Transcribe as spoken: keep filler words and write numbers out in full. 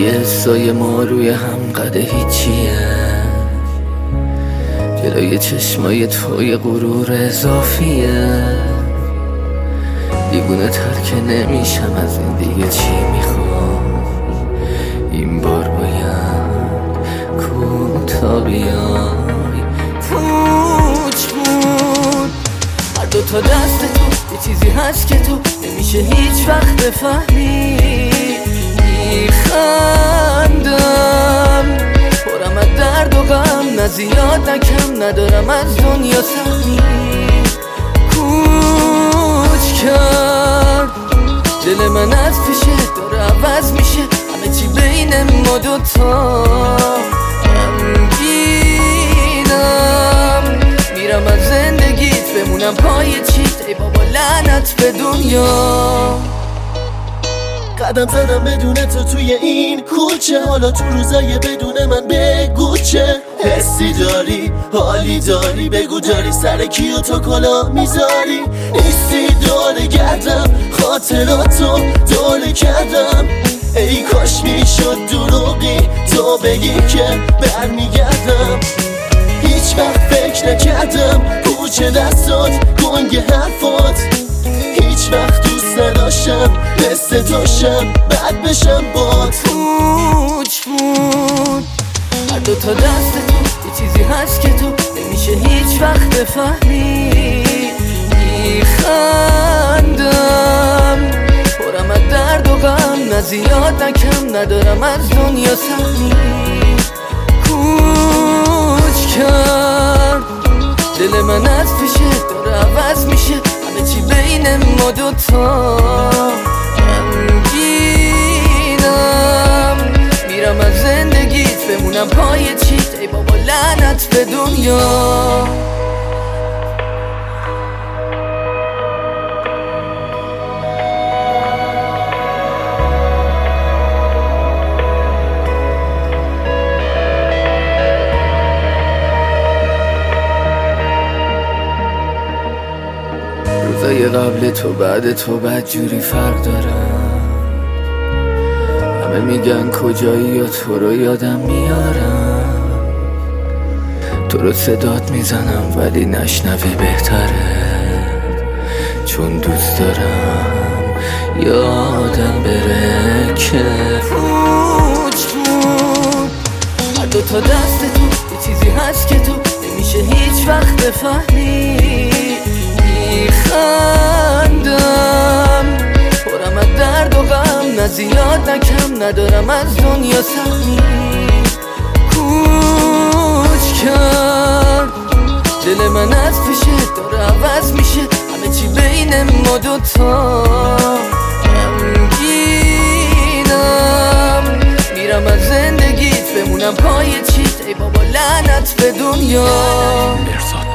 یه حسای ما روی هم قده هیچیه، جلوی چشمای توی غرور اضافیه. دیوونه تر که نمیشم از این دیگه، چی میخوام این بار باید کوتا بیای. پوچ بود هر دو تا دست تو، یه چیزی هست که تو نمیشه هیچ وقت بفهمی. میخندم پرم از درد و غم، نه زیاد نه کم، ندارم از دنیا سهمی. کوچ کرد دل من از پیشه، داره عوض میشه همه چی بین ما دوتا. غمگینم میرم از زندگیت، بمونم پای چیت، ای بابا لعنت به دنیا. قدم زدم بدون تو توی این کوچه، حالا تو روزای بدون من بگو چه حسی داری، حالی داری، بگو داری سر کیو تو کلا میذاری. نیستی دوره گردم، خاطراتو دوره کردم. ای کاش میشد دروغی تو بگی که برمیگردم. هیچ وقت فکر نکردم کوچه دستات، گنگ حرفات. هیچ وقت دوست نداشتم مثل توشم، بد بشم بات. پوچ بود هر دو تا دست تو، یه چیزی هست که تو نمیشه هیچ وقت بفهمی. میخندم پرم از درد و غم، نه زیاد نه کم، ندارم از دنیا سهمی. کوچ کرد دل من از پیشه، داره عوض میشه همه چی بین ما دوتا. غمگینم میرم از زندگیت، بمونم پای چیت، ای بابا لعنت به دنیا. روزای قبل تو بعد تو بدجوری فرق دارم. همه میگن کجایی یا تو رو یادم میارم. تو رو صدات میزنم ولی نشنوی بهتره، چون دوست دارم یادم بره که پوچ بود هر دو تا دست تو، یه چیزی هست که تو نمیشه هیچ وقت بفهمی. میخندم پرم از درد و غم، نه زیاد نه کم، ندارم از دنیا سهمی. کوچ کرد دل من از پیشه، داره عوض میشه همه چی بین ما دوتا. غمگینم میرم از زندگیت، بمونم پای چیت، ای بابا لعنت به دنیا.